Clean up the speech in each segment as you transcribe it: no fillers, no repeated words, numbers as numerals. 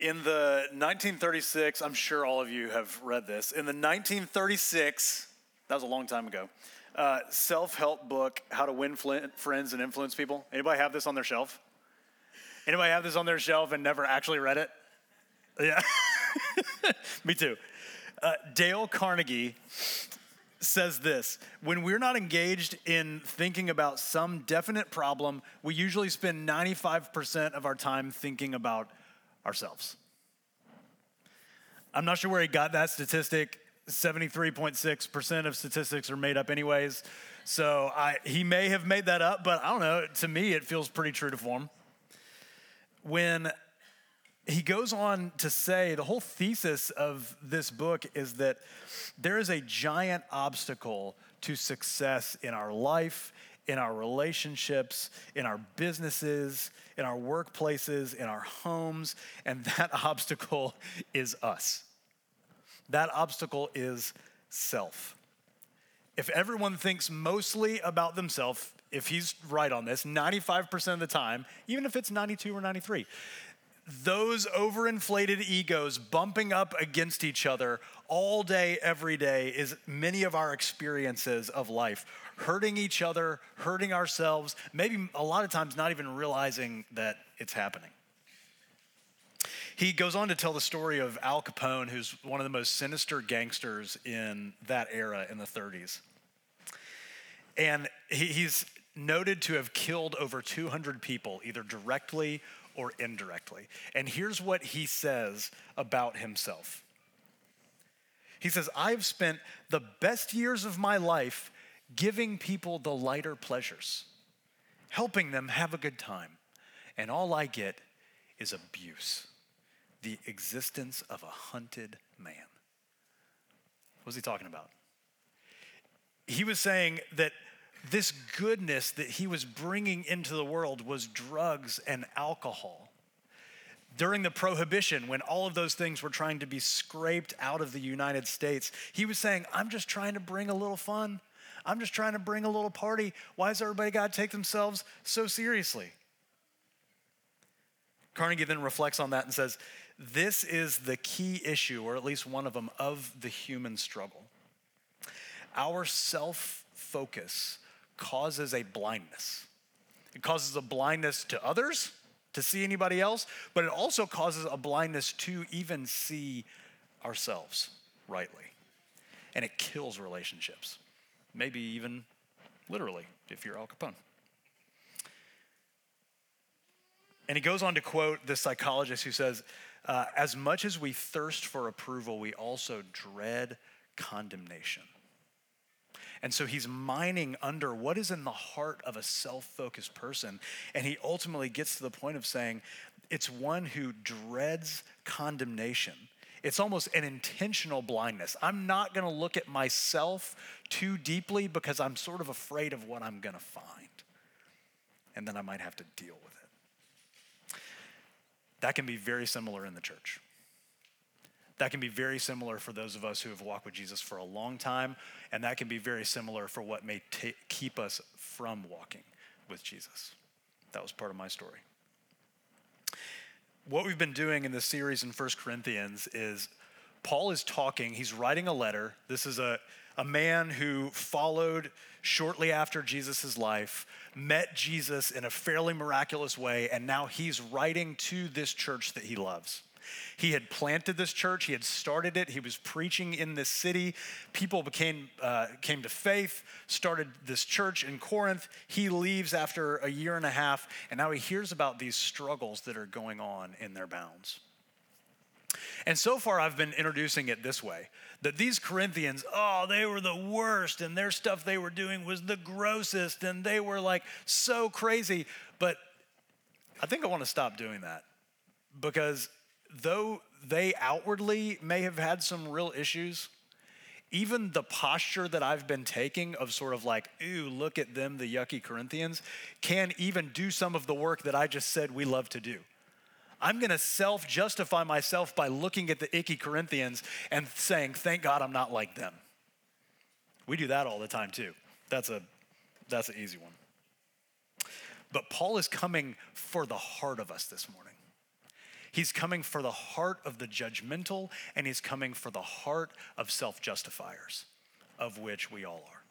In the 1936, I'm sure all of you have read this. In the 1936, that was a long time ago, self-help book, How to Win Friends and Influence People. Anybody have this on their shelf? Anybody have this on their shelf and never actually read it? Yeah, me too. Dale Carnegie says this: when we're not engaged in thinking about some definite problem, we usually spend 95% of our time thinking about ourselves. I'm not sure where he got that statistic. 73.6% of statistics are made up anyways. So he may have made that up, but I don't know. To me, it feels pretty true to form. When he goes on to say, the whole thesis of this book is that there is a giant obstacle to success in our life, in our relationships, in our businesses, in our workplaces, in our homes, and that obstacle is us. That obstacle is self. If everyone thinks mostly about themselves, if he's right on this, 95% of the time, even if it's 92 or 93, those overinflated egos bumping up against each other all day, every day is many of our experiences of life. Hurting each other, hurting ourselves, maybe a lot of times not even realizing that it's happening. He goes on to tell the story of Al Capone, who's one of the most sinister gangsters in that era in the 30s. And he's noted to have killed over 200 people, either directly or indirectly. And here's what he says about himself. He says, "I've spent the best years of my life giving people the lighter pleasures, helping them have a good time. And all I get is abuse, the existence of a hunted man." What was he talking about? He was saying that this goodness that he was bringing into the world was drugs and alcohol. During the Prohibition, when all of those things were trying to be scraped out of the United States, he was saying, I'm just trying to bring a little fun. I'm just trying to bring a little party. Why does everybody got to take themselves so seriously? Carnegie then reflects on that and says, this is the key issue, or at least one of them, of the human struggle. Our self-focus causes a blindness. It causes a blindness to others, to see anybody else, but it also causes a blindness to even see ourselves rightly. And it kills relationships, maybe even literally, if you're Al Capone. And he goes on to quote this psychologist who says, as much as we thirst for approval, we also dread condemnation. And so he's mining under what is in the heart of a self-focused person. And he ultimately gets to the point of saying, it's one who dreads condemnation. It's almost an intentional blindness. I'm not going to look at myself too deeply because I'm sort of afraid of what I'm going to find. And then I might have to deal with it. That can be very similar in the church. That can be very similar for those of us who have walked with Jesus for a long time, and that can be very similar for what may keep us from walking with Jesus. That was part of my story. What we've been doing in this series in 1 Corinthians is Paul is talking, he's writing a letter. This is a man who followed shortly after Jesus' life, met Jesus in a fairly miraculous way, and now he's writing to this church that he loves. He had planted this church. He had started it. He was preaching in this city. People came to faith, started this church in Corinth. He leaves after a year and a half, and now he hears about these struggles that are going on in their bounds. And so far, I've been introducing it this way, that these Corinthians, they were the worst, and their stuff they were doing was the grossest, and they were like so crazy. But I think I want to stop doing that, because though they outwardly may have had some real issues, even the posture that I've been taking of sort of like, ooh, look at them, the yucky Corinthians, can even do some of the work that I just said we love to do. I'm going to self-justify myself by looking at the icky Corinthians and saying, thank God I'm not like them. We do that all the time too. That's an easy one. But Paul is coming for the heart of us this morning. He's coming for the heart of the judgmental, and he's coming for the heart of self-justifiers, of which we all are.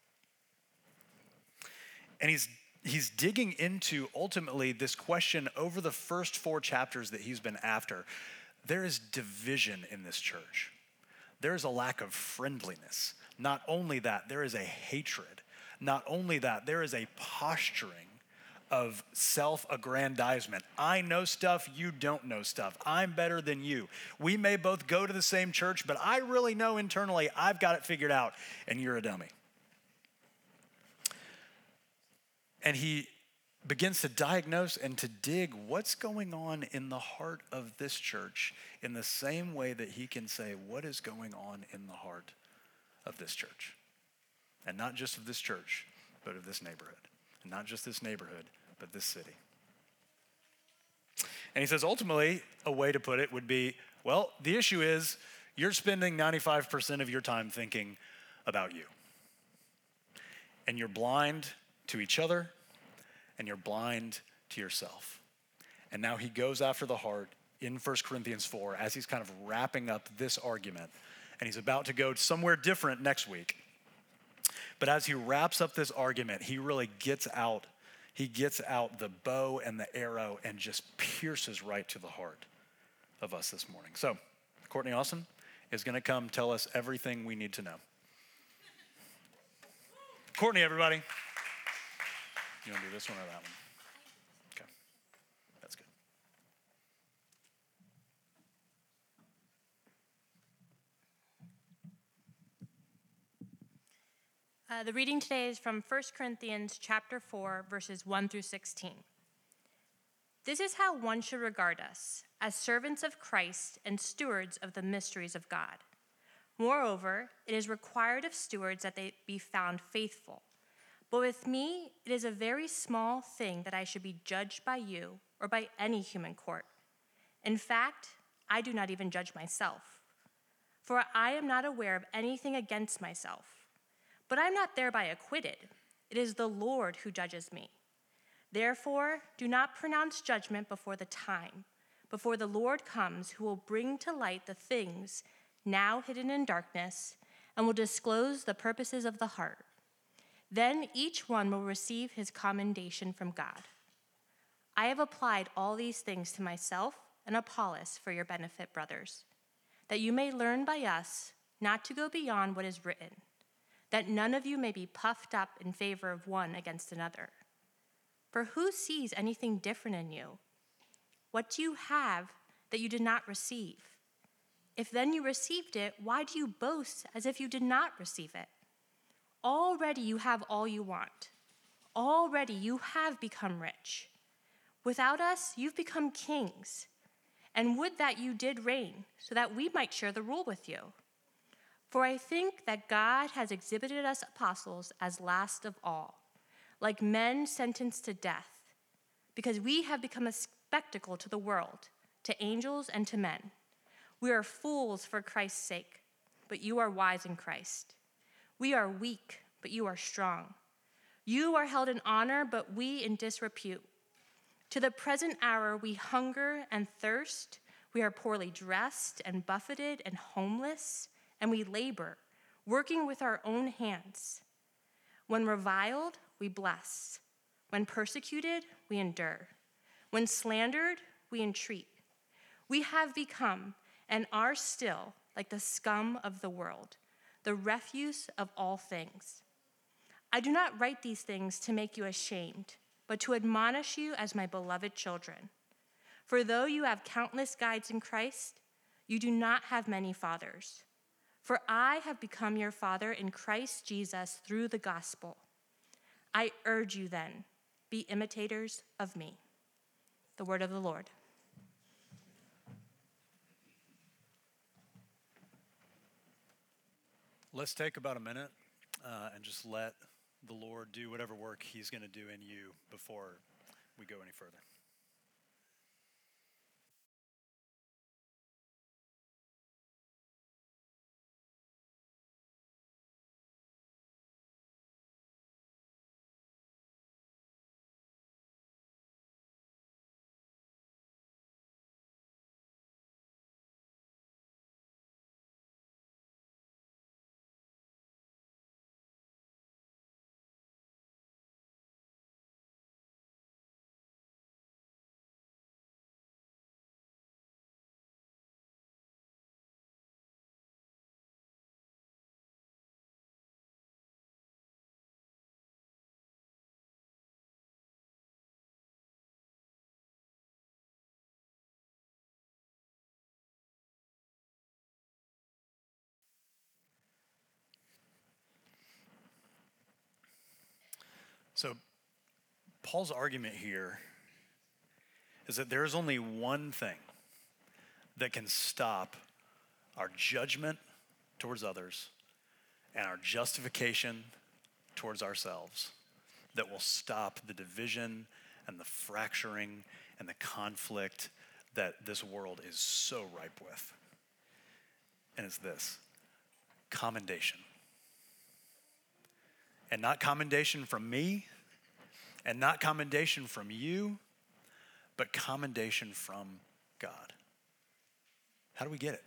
And he's digging into, ultimately, this question over the first 4 chapters that he's been after. There is division in this church. There is a lack of friendliness. Not only that, there is a hatred. Not only that, there is a posturing of self-aggrandizement. I know stuff, you don't know stuff. I'm better than you. We may both go to the same church, but I really know internally I've got it figured out, and you're a dummy. And he begins to diagnose and to dig what's going on in the heart of this church in the same way that he can say what is going on in the heart of this church. And not just of this church, but of this neighborhood. And not just this neighborhood, but this city. And he says, ultimately, a way to put it would be, well, the issue is you're spending 95% of your time thinking about you. And you're blind to each other, and you're blind to yourself. And now he goes after the heart in 1 Corinthians 4 as he's kind of wrapping up this argument. And he's about to go somewhere different next week. But as he wraps up this argument, he really gets out the bow and the arrow and just pierces right to the heart of us this morning. So, Courtney Austin is going to come tell us everything we need to know. Courtney, everybody. You want to do this one or that one? Okay, that's good. The reading today is from 1 Corinthians chapter 4, verses 1 through 16. This is how one should regard us, as servants of Christ and stewards of the mysteries of God. Moreover, it is required of stewards that they be found faithful. But with me, it is a very small thing that I should be judged by you or by any human court. In fact, I do not even judge myself, for I am not aware of anything against myself. But I am not thereby acquitted. It is the Lord who judges me. Therefore, do not pronounce judgment before the time, before the Lord comes, who will bring to light the things now hidden in darkness and will disclose the purposes of the heart. Then each one will receive his commendation from God. I have applied all these things to myself and Apollos for your benefit, brothers, that you may learn by us not to go beyond what is written, that none of you may be puffed up in favor of one against another. For who sees anything different in you? What do you have that you did not receive? If then you received it, why do you boast as if you did not receive it? Already you have all you want. Already you have become rich. Without us, you've become kings. And would that you did reign, so that we might share the rule with you. For I think that God has exhibited us apostles as last of all, like men sentenced to death, because we have become a spectacle to the world, to angels and to men. We are fools for Christ's sake, but you are wise in Christ. We are weak, but you are strong. You are held in honor, but we in disrepute. To the present hour we hunger and thirst. We are poorly dressed and buffeted and homeless, and we labor, working with our own hands. When reviled, we bless. When persecuted, we endure. When slandered, we entreat. We have become and are still like the scum of the world, the refuse of all things. I do not write these things to make you ashamed, but to admonish you as my beloved children. For though you have countless guides in Christ, you do not have many fathers. For I have become your father in Christ Jesus through the gospel. I urge you then, be imitators of me. The word of the Lord. Let's take about a minute and just let the Lord do whatever work he's going to do in you before we go any further. So Paul's argument here is that there is only one thing that can stop our judgment towards others and our justification towards ourselves that will stop the division and the fracturing and the conflict that this world is so ripe with. And it's this: commendation. And not commendation from me, and not commendation from you, but commendation from God. How do we get it?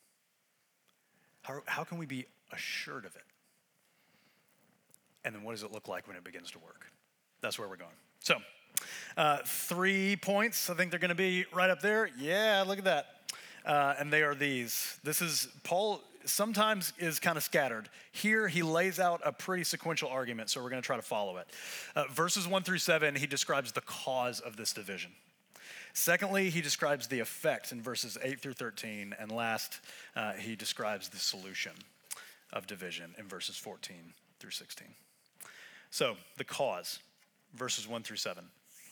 How can we be assured of it? And then what does it look like when it begins to work? That's where we're going. So, 3 points. I think they're going to be right up there. Yeah, look at that. And they are these. This is, Paul sometimes is kind of scattered. Here, he lays out a pretty sequential argument, so we're going to try to follow it. Verses 1 through 7, he describes the cause of this division. Secondly, he describes the effect in verses 8 through 13. And last, he describes the solution of division in verses 14 through 16. So, the cause, verses 1 through 7.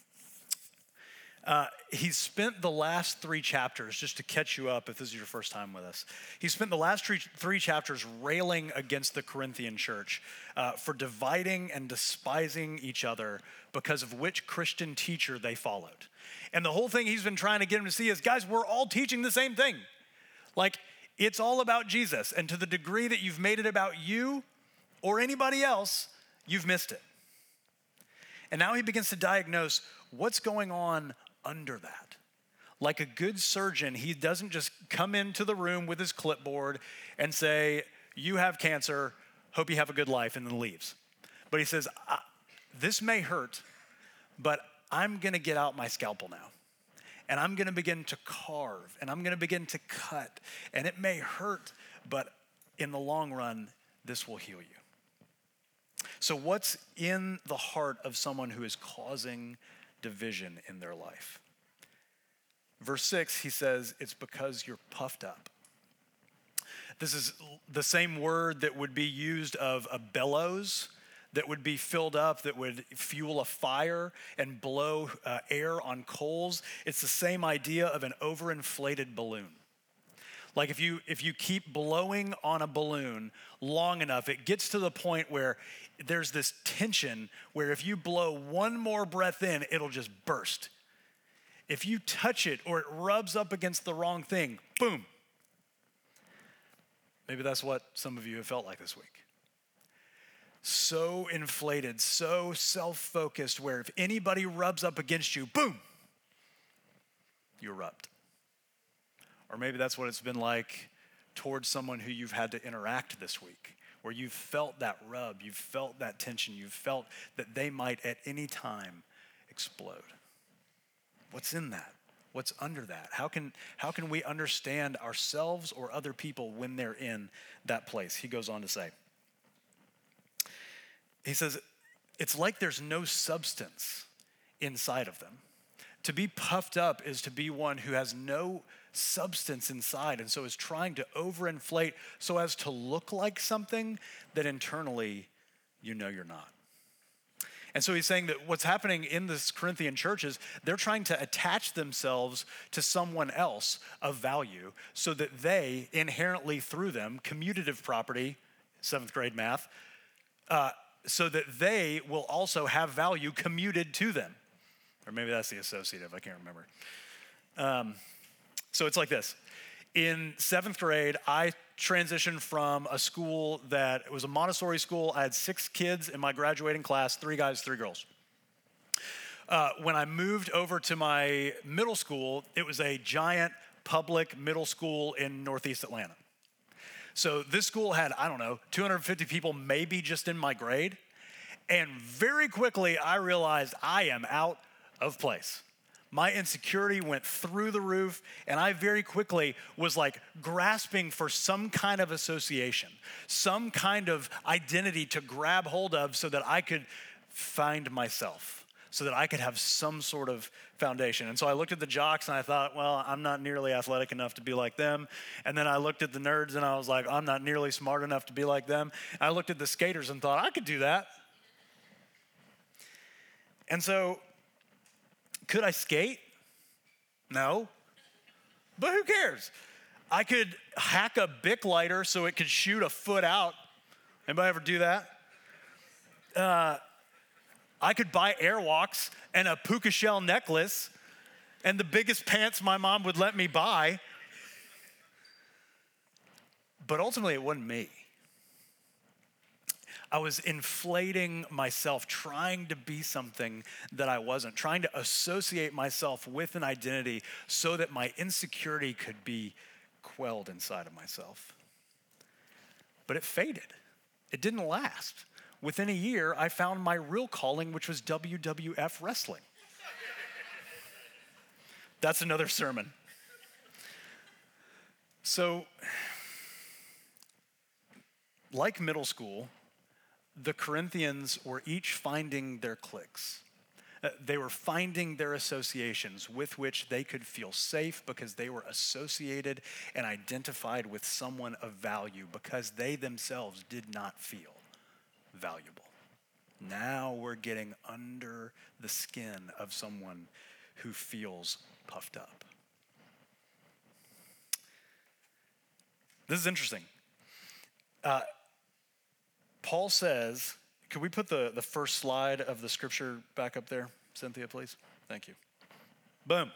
He's spent the last 3 chapters, just to catch you up if this is your first time with us, he spent the last three chapters railing against the Corinthian church for dividing and despising each other because of which Christian teacher they followed. And the whole thing he's been trying to get them to see is, guys, we're all teaching the same thing. Like, it's all about Jesus. And to the degree that you've made it about you or anybody else, you've missed it. And now he begins to diagnose what's going on under that. Like a good surgeon, he doesn't just come into the room with his clipboard and say, you have cancer, hope you have a good life, and then leaves. But he says, this may hurt, but I'm gonna get out my scalpel now. And I'm gonna begin to carve, and I'm gonna begin to cut. And it may hurt, but in the long run, this will heal you. So what's in the heart of someone who is causing division in their life? Verse 6, he says, it's because you're puffed up. This is the same word that would be used of a bellows that would be filled up, that would fuel a fire and blow air on coals. It's the same idea of an overinflated balloon. Like if you keep blowing on a balloon long enough, it gets to the point where there's this tension where if you blow one more breath in, it'll just burst. If you touch it or it rubs up against the wrong thing, boom. Maybe that's what some of you have felt like this week. So inflated, so self-focused, where if anybody rubs up against you, boom, you erupt. Or maybe that's what it's been like towards someone who you've had to interact this week, where you've felt that rub, you've felt that tension, you've felt that they might at any time explode. What's in that? What's under that? How can we understand ourselves or other people when they're in that place? He goes on to say, he says, it's like there's no substance inside of them. To be puffed up is to be one who has no substance inside and so is trying to overinflate so as to look like something that internally you know you're not. And so he's saying that what's happening in this Corinthian church is they're trying to attach themselves to someone else of value so that they inherently through them, commutative property, 7th grade math, so that they will also have value commuted to them. Or maybe that's the associative, I can't remember. So it's like this. In 7th grade, I transitioned from a school that was a Montessori school. I had 6 kids in my graduating class, 3 guys, 3 girls. When I moved over to my middle school, it was a giant public middle school in Northeast Atlanta. So this school had, 250 people maybe just in my grade. And very quickly, I realized I am out of place. My insecurity went through the roof, and I very quickly was like grasping for some kind of association, some kind of identity to grab hold of so that I could find myself, so that I could have some sort of foundation. And so I looked at the jocks and I thought, well, I'm not nearly athletic enough to be like them. And then I looked at the nerds and I was like, I'm not nearly smart enough to be like them. And I looked at the skaters and thought, I could do that. And so, could I skate? No. But who cares? I could hack a Bic lighter so it could shoot a foot out. Anybody ever do that? I could buy Airwalks and a puka shell necklace and the biggest pants my mom would let me buy. But ultimately, it wasn't me. I was inflating myself, trying to be something that I wasn't, trying to associate myself with an identity so that my insecurity could be quelled inside of myself. But it faded. It didn't last. Within a year, I found my real calling, which was WWF wrestling. That's another sermon. So, like middle school, the Corinthians were each finding their cliques. They were finding their associations with which they could feel safe because they were associated and identified with someone of value because they themselves did not feel valuable. Now we're getting under the skin of someone who feels puffed up. This is interesting. Paul says, could we put the first slide of the scripture back up there, Cynthia, please? Thank you. Boom.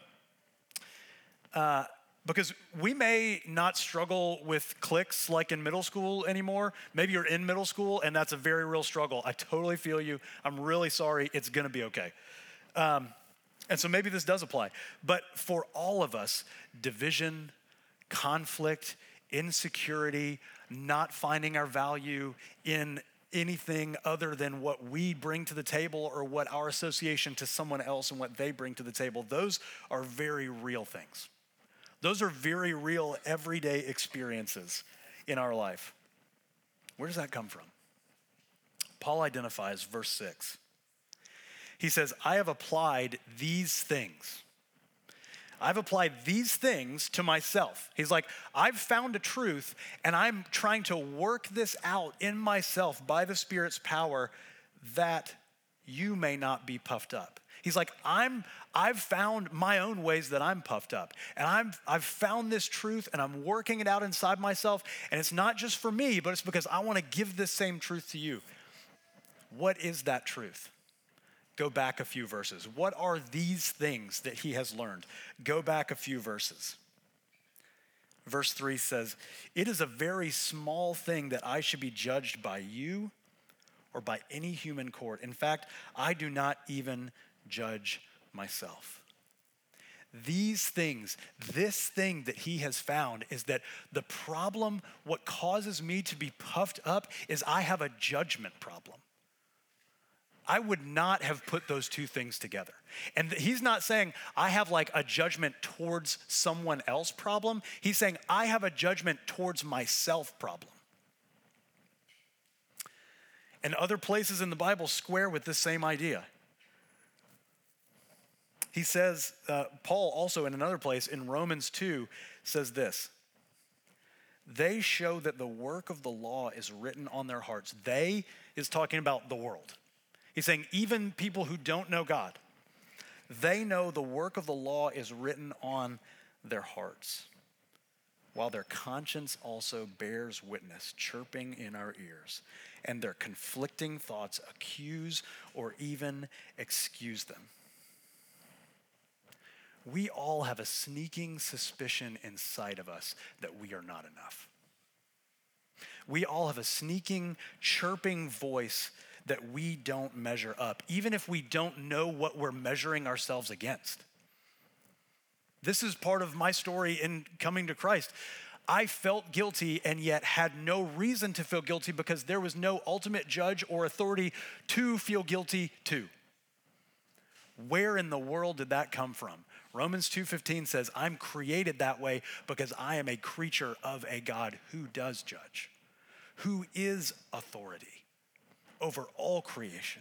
Because we may not struggle with cliques like in middle school anymore. Maybe you're in middle school and that's a very real struggle. I totally feel you. I'm really sorry. It's gonna be okay. And so maybe this does apply. But for all of us, division, conflict, insecurity, not finding our value in anything other than what we bring to the table or what our association to someone else and what they bring to the table, those are very real things. Those are very real everyday experiences in our life. Where does that come from? Paul identifies verse 6. He says, I have applied these things. I've applied these things to myself. He's like, I've found a truth and I'm trying to work this out in myself by the Spirit's power that you may not be puffed up. He's like, I've found my own ways that I'm puffed up. And I've found this truth and I'm working it out inside myself. And it's not just for me, but it's because I want to give this same truth to you. What is that truth? Go back a few verses. What are these things that he has learned? Go back a few verses. Verse 3 says, it is a very small thing that I should be judged by you or by any human court. In fact, I do not even judge myself. These things, this thing that he has found is that the problem, what causes me to be puffed up is I have a judgment problem. I would not have put those two things together. And he's not saying I have like a judgment towards someone else problem. He's saying I have a judgment towards myself problem. And other places in the Bible square with this same idea. He says, Paul also in another place in Romans 2 says this. They show that the work of the law is written on their hearts. They is talking about the world. He's saying even people who don't know God, they know the work of the law is written on their hearts, while their conscience also bears witness, chirping in our ears, and their conflicting thoughts accuse or even excuse them. We all have a sneaking suspicion inside of us that we are not enough. We all have a sneaking, chirping voice that we don't measure up, even if we don't know what we're measuring ourselves against. This is part of my story in coming to Christ. I felt guilty and yet had no reason to feel guilty because there was no ultimate judge or authority to feel guilty to. Where in the world did that come from? Romans 2:15 says, I'm created that way because I am a creature of a God who does judge, who is authority over all creation.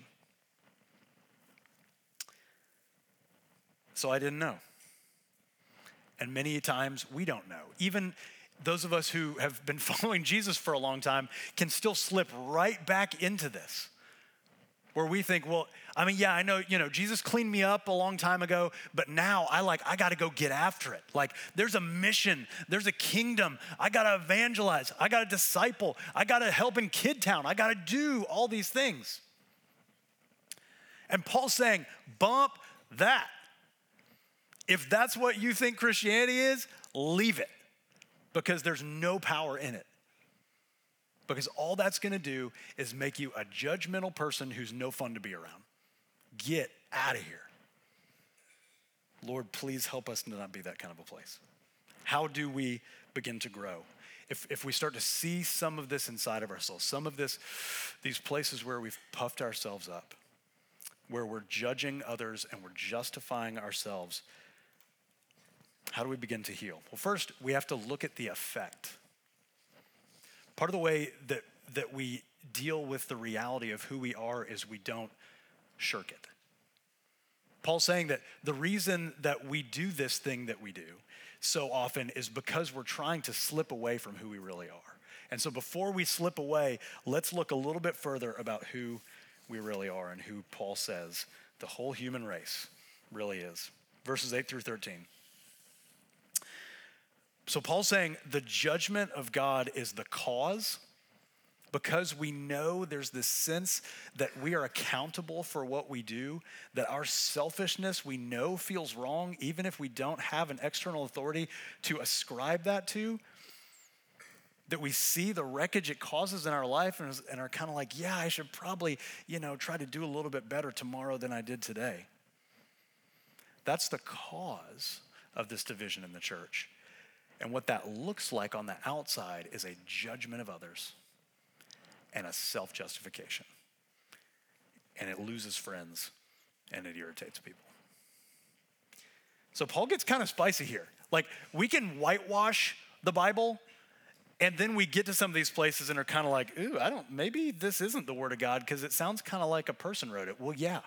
So I didn't know. And many times we don't know. Even those of us who have been following Jesus for a long time can still slip right back into this. where we think, well, I mean, yeah, I know, Jesus cleaned me up a long time ago, but now I got to go get after it. Like, there's a mission, there's a kingdom. I got to evangelize, I got to disciple, I got to help in Kid Town, I got to do all these things. And Paul's saying, bump that. If that's what you think Christianity is, leave it, because there's no power in it. Because all that's gonna do is make you a judgmental person who's no fun to be around. Get out of here. Lord, please help us to not be that kind of a place. How do we begin to grow? If we start to see some of this inside of ourselves, some of these places where we've puffed ourselves up, where we're judging others and we're justifying ourselves, how do we begin to heal? Well, first, we have to look at the effect. Part of the way that we deal with the reality of who we are is we don't shirk it. Paul's saying that the reason that we do this thing that we do so often is because we're trying to slip away from who we really are. And so before we slip away, let's look a little bit further about who we really are and who Paul says the whole human race really is. Verses 8 through 13. So Paul's saying the judgment of God is the cause, because we know there's this sense that we are accountable for what we do, that our selfishness we know feels wrong, even if we don't have an external authority to ascribe that to, that we see the wreckage it causes in our life and are kind of like, yeah, I should probably, try to do a little bit better tomorrow than I did today. That's the cause of this division in the church. And what that looks like on the outside is a judgment of others and a self-justification. And it loses friends and it irritates people. So Paul gets kind of spicy here. Like, we can whitewash the Bible, and then we get to some of these places and are kind of like, ooh, maybe this isn't the word of God because it sounds kind of like a person wrote it. Well, yeah.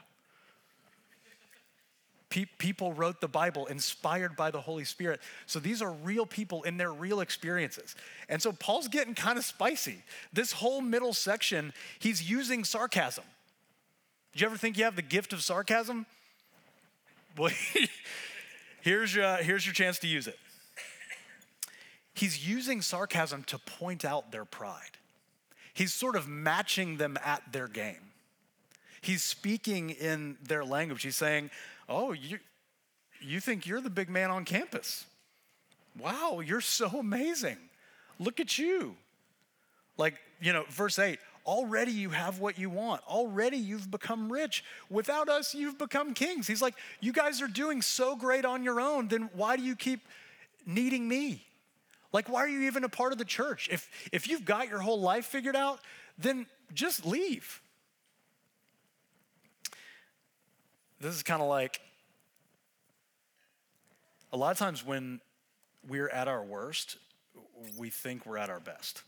People wrote the Bible inspired by the Holy Spirit. So these are real people in their real experiences. And so Paul's getting kind of spicy. This whole middle section, he's using sarcasm. Did you ever think you have the gift of sarcasm? Well, here's your chance to use it. He's using sarcasm to point out their pride. He's sort of matching them at their game. He's speaking in their language. He's saying, oh, you think you're the big man on campus. Wow, you're so amazing. Look at you. Like, verse 8, already you have what you want. Already you've become rich. Without us, you've become kings. He's like, you guys are doing so great on your own, then why do you keep needing me? Like, why are you even a part of the church? If you've got your whole life figured out, then just leave. This is kind of like, a lot of times when we're at our worst, we think we're at our best.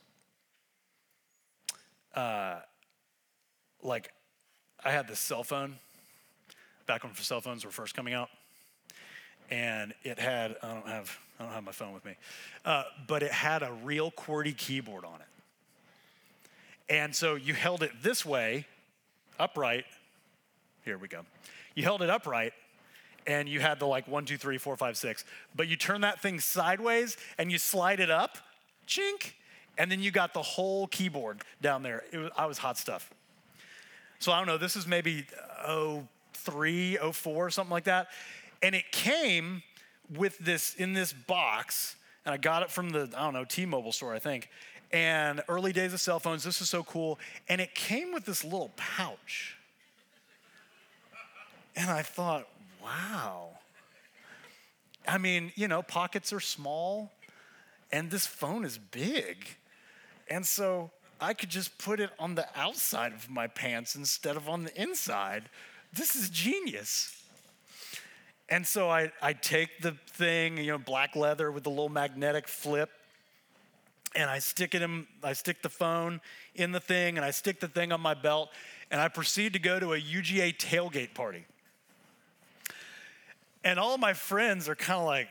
Like, I had this cell phone back when cell phones were first coming out, and it had, I don't have my phone with me, but it had a real QWERTY keyboard on it. And so you held it this way, upright. Here we go. You held it upright, and you had the 1, 2, 3, 4, 5, 6. But you turn that thing sideways, and you slide it up, chink, and then you got the whole keyboard down there. I was hot stuff. So I don't know, this is maybe 03, 04, something like that. And it came with this, in this box, and I got it from the, T-Mobile store, I think. And early days of cell phones, this is so cool. And it came with this little pouch. And I thought, wow. I mean, pockets are small, and this phone is big. And so I could just put it on the outside of my pants instead of on the inside. This is genius. And so I take the thing, black leather with the little magnetic flip, and I stick the phone in the thing, and I stick the thing on my belt, and I proceed to go to a UGA tailgate party. And all my friends are kind of like,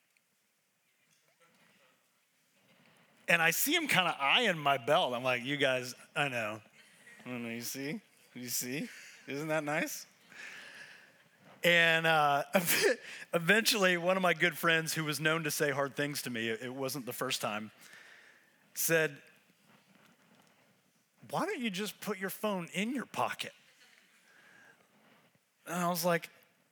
and I see them kind of eyeing my belt. I'm like, you guys, I know, you see? Isn't that nice? And eventually, one of my good friends who was known to say hard things to me, it wasn't the first time, said, why don't you just put your phone in your pocket? And I was like,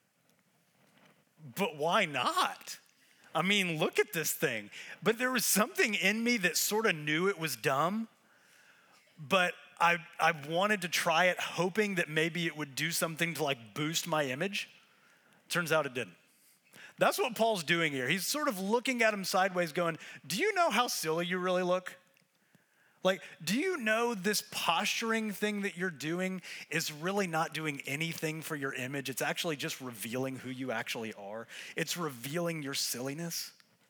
but why not? I mean, look at this thing. But there was something in me that sort of knew it was dumb, but I wanted to try it, hoping that maybe it would do something to like boost my image. Turns out it didn't. That's what Paul's doing here. He's sort of looking at him sideways going, do you know how silly you really look? Like, do you know this posturing thing that you're doing is really not doing anything for your image? It's actually just revealing who you actually are. It's revealing your silliness.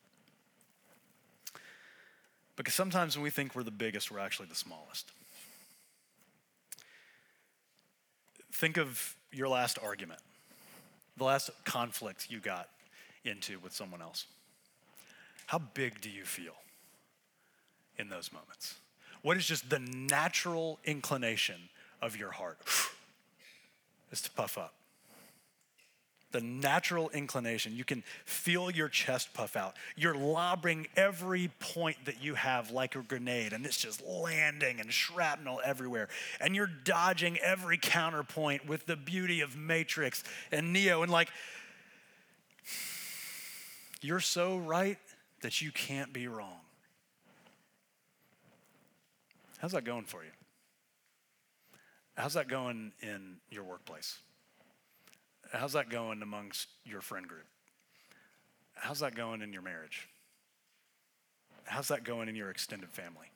Because sometimes when we think we're the biggest, we're actually the smallest. Think of your last argument, the last conflict you got into with someone else. How big do you feel in those moments? What is just the natural inclination of your heart? Is to puff up. The natural inclination. You can feel your chest puff out. You're lobbing every point that you have like a grenade, and it's just landing and shrapnel everywhere. And you're dodging every counterpoint with the beauty of Matrix and Neo. And like, you're so right that you can't be wrong. How's that going for you? How's that going in your workplace? How's that going amongst your friend group? How's that going in your marriage? How's that going in your extended family?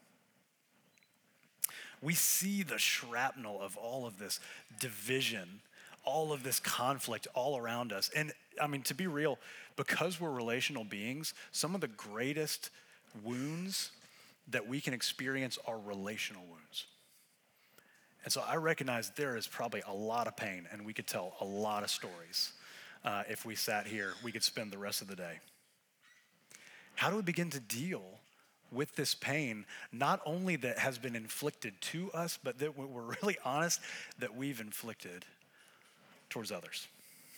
We see the shrapnel of all of this division, all of this conflict all around us. And I mean, to be real, because we're relational beings, some of the greatest wounds that we can experience are relational wounds. And so I recognize there is probably a lot of pain, and we could tell a lot of stories. If we sat here, we could spend the rest of the day. How do we begin to deal with this pain, not only that has been inflicted to us, but that we're really honest that we've inflicted towards others?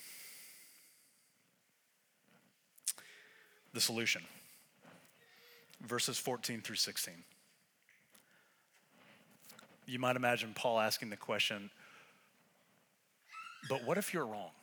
The solution. Verses 14 through 16. You might imagine Paul asking the question, but what if you're wrong?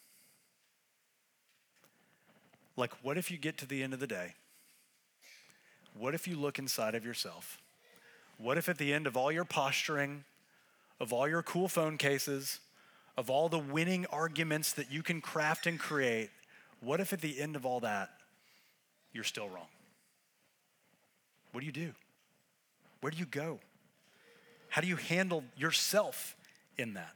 Like, what if you get to the end of the day? What if you look inside of yourself? What if at the end of all your posturing, of all your cool phone cases, of all the winning arguments that you can craft and create, what if at the end of all that, you're still wrong? What do you do? Where do you go? How do you handle yourself in that?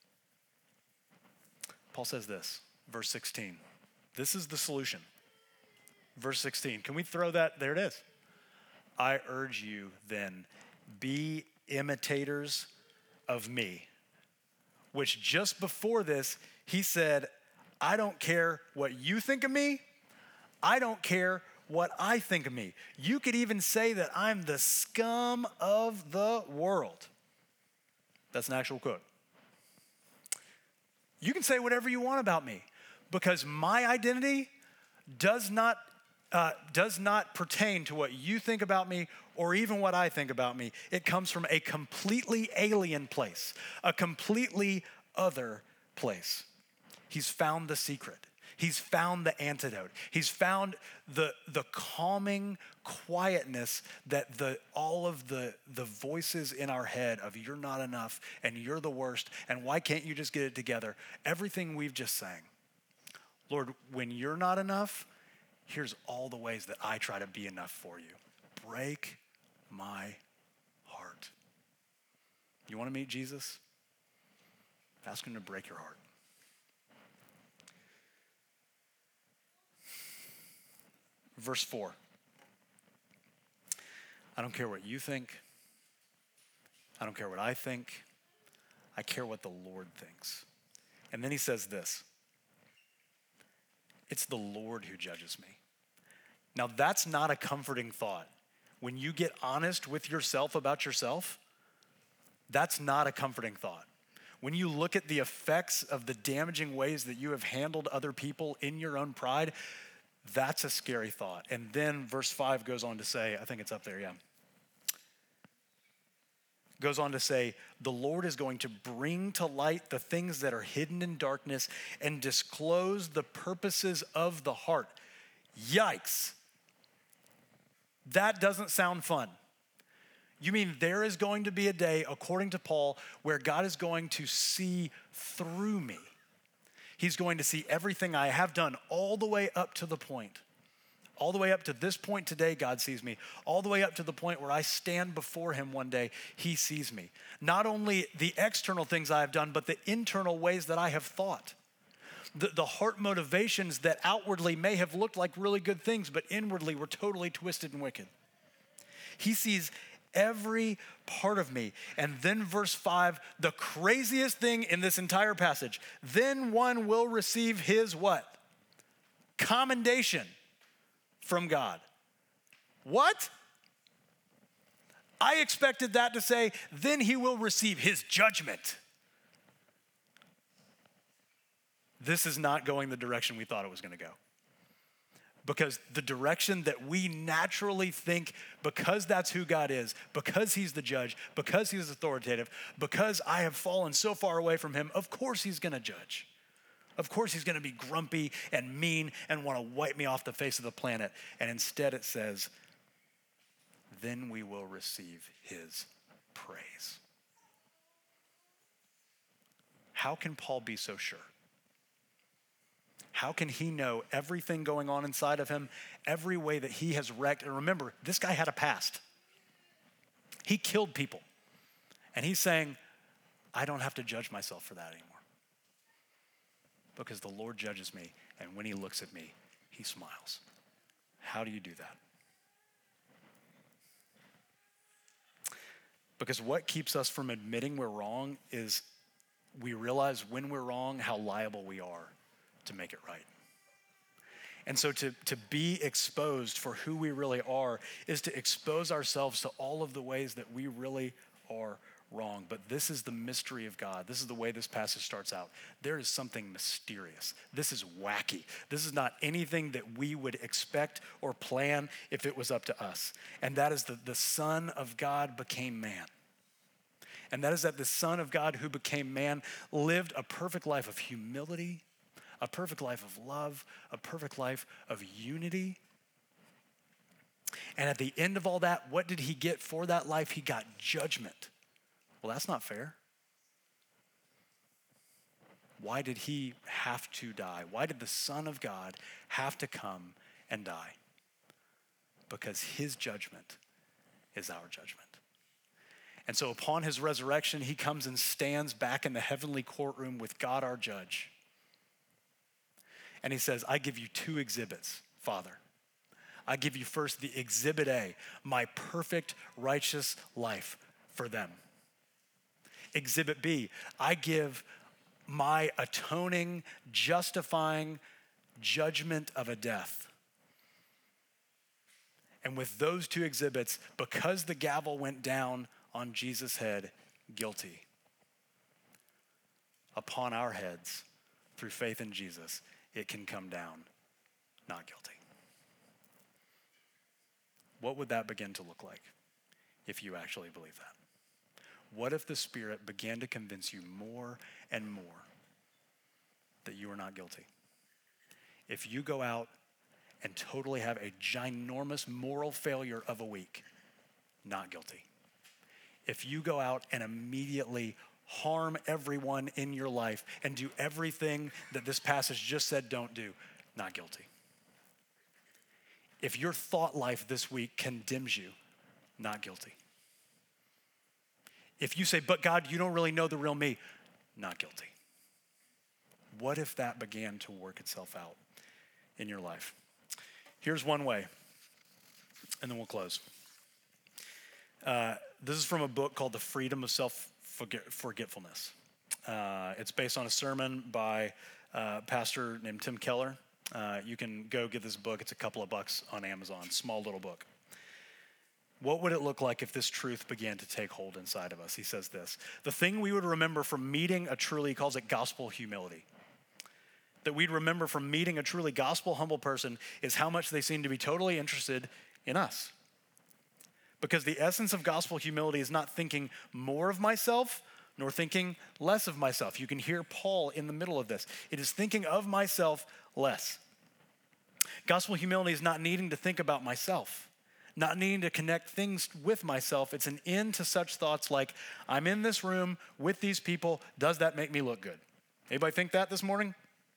Paul says this, verse 16. This is the solution. Verse 16. Can we throw that? There it is. I urge you then, be imitators of me. Which just before this, he said, I don't care what you think of me. I don't care what I think of me. You could even say that I'm the scum of the world. That's an actual quote. You can say whatever you want about me because my identity does not pertain to what you think about me or even what I think about me. It comes from a completely alien place, a completely other place. He's found the secret. He's found the antidote. He's found the calming quietness that all of the voices in our head of you're not enough and you're the worst and why can't you just get it together? Everything we've just sang. Lord, when you're not enough, here's all the ways that I try to be enough for you. Break my heart. You want to meet Jesus? Ask him to break your heart. Verse 4. I don't care what you think. I don't care what I think. I care what the Lord thinks. And then he says this. It's the Lord who judges me. Now that's not a comforting thought. When you get honest with yourself about yourself, that's not a comforting thought. when you look at the effects of the damaging ways that you have handled other people in your own pride, that's a scary thought. And then verse 5 goes on to say, I think it's up there, yeah. Goes on to say, the Lord is going to bring to light the things that are hidden in darkness and disclose the purposes of the heart. Yikes. That doesn't sound fun. You mean there is going to be a day, according to Paul, where God is going to see through me. He's going to see everything I have done all the way up to the point. All the way up to this point today, God sees me. All the way up to the point where I stand before him one day, he sees me. Not only the external things I have done, but the internal ways that I have thought. The heart motivations that outwardly may have looked like really good things, but inwardly were totally twisted and wicked. He sees every part of me. And then verse 5, the craziest thing in this entire passage, then one will receive his what? Commendation from God. What? I expected that to say, then he will receive his judgment. This is not going the direction we thought it was going to go. Because the direction that we naturally think, because that's who God is, because he's the judge, because he's authoritative, because I have fallen so far away from him, of course he's going to judge. Of course he's going to be grumpy and mean and want to wipe me off the face of the planet. And instead it says, then we will receive his praise. How can Paul be so sure? How can he know everything going on inside of him, every way that he has wrecked? And remember, this guy had a past. He killed people. And he's saying, I don't have to judge myself for that anymore. Because the Lord judges me, and when he looks at me, he smiles. How do you do that? Because what keeps us from admitting we're wrong is we realize when we're wrong how liable we are to make it right. And so to be exposed for who we really are is to expose ourselves to all of the ways that we really are wrong. But this is the mystery of God. This is the way this passage starts out. There is something mysterious. This is wacky. This is not anything that we would expect or plan if it was up to us. And that is the Son of God became man. And that is that the Son of God who became man lived a perfect life of humility, a perfect life of love, a perfect life of unity. And at the end of all that, what did he get for that life? He got judgment. Well, that's not fair. Why did he have to die? Why did the Son of God have to come and die? Because his judgment is our judgment. And so upon his resurrection, he comes and stands back in the heavenly courtroom with God our judge. And he says, I give you two exhibits, Father. I give you first the exhibit A, my perfect righteous life for them. Exhibit B, I give my atoning, justifying judgment of a death. And with those two exhibits, because the gavel went down on Jesus' head, guilty. Upon our heads, through faith in Jesus, it can come down, not guilty. What would that begin to look like if you actually believe that? What if the Spirit began to convince you more and more that you are not guilty? If you go out and totally have a ginormous moral failure of a week, not guilty. If you go out and immediately harm everyone in your life and do everything that this passage just said don't do, not guilty. If your thought life this week condemns you, not guilty. If you say, but God, you don't really know the real me, not guilty. What if that began to work itself out in your life? Here's one way, and then we'll close. This is from a book called The Freedom of Self-Forgetfulness. It's based on a sermon by a pastor named Tim Keller. You can go get this book. It's a couple of bucks on Amazon. Small little book. What would it look like if this truth began to take hold inside of us? He says this: the thing we would remember from meeting a truly, he calls it gospel humility, that we'd remember from meeting a truly gospel humble person is how much they seem to be totally interested in us. Because the essence of gospel humility is not thinking more of myself, nor thinking less of myself. You can hear Paul in the middle of this. It is thinking of myself less. Gospel humility is not needing to think about myself, not needing to connect things with myself. It's an end to such thoughts like, I'm in this room with these people. Does that make me look good? Anybody think that this morning?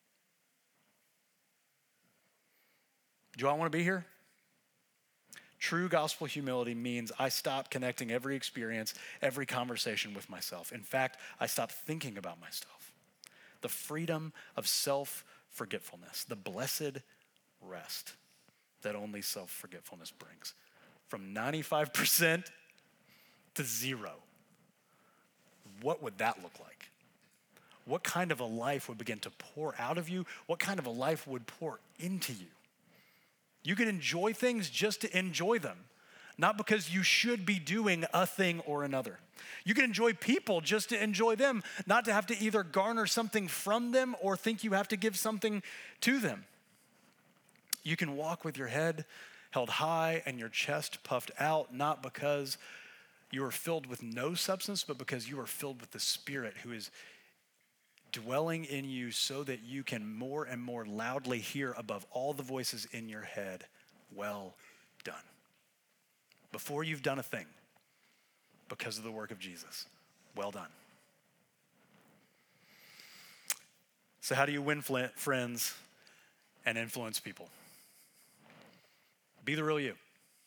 Do I want to be here? True gospel humility means I stop connecting every experience, every conversation with myself. In fact, I stop thinking about myself. The freedom of self-forgetfulness, the blessed rest that only self-forgetfulness brings. From 95% to 0. What would that look like? What kind of a life would begin to pour out of you? What kind of a life would pour into you? You can enjoy things just to enjoy them, not because you should be doing a thing or another. You can enjoy people just to enjoy them, not to have to either garner something from them or think you have to give something to them. You can walk with your head held high and your chest puffed out, not because you are filled with no substance, but because you are filled with the Spirit who is dwelling in you so that you can more and more loudly hear above all the voices in your head, well done. Before you've done a thing, because of the work of Jesus, well done. So how do you win friends and influence people? Be the real you.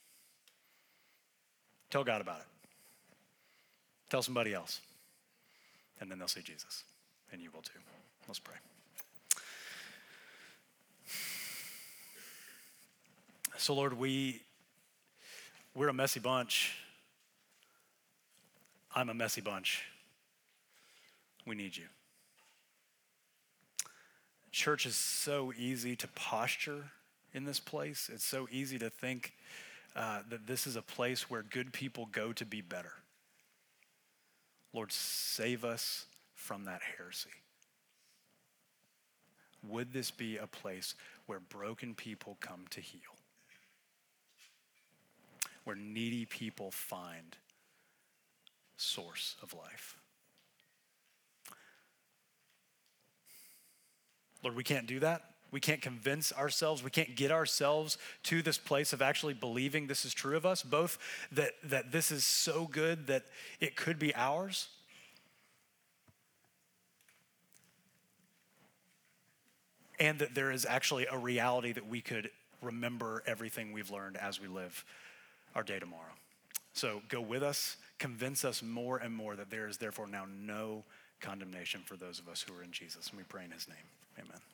Tell God about it. Tell somebody else. And then they'll see Jesus. And you will too. Let's pray. So Lord, we're a messy bunch. I'm a messy bunch. We need you. Church is so easy to posture in this place. It's so easy to think that this is a place where good people go to be better. Lord, save us from that heresy. Would this be a place where broken people come to heal? Where needy people find source of life? Lord, we can't do that. We can't convince ourselves. We can't get ourselves to this place of actually believing this is true of us, both that this is so good that it could be ours, and that there is actually a reality that we could remember everything we've learned as we live our day tomorrow. So go with us, convince us more and more that there is therefore now no condemnation for those of us who are in Jesus. And we pray in his name. Amen.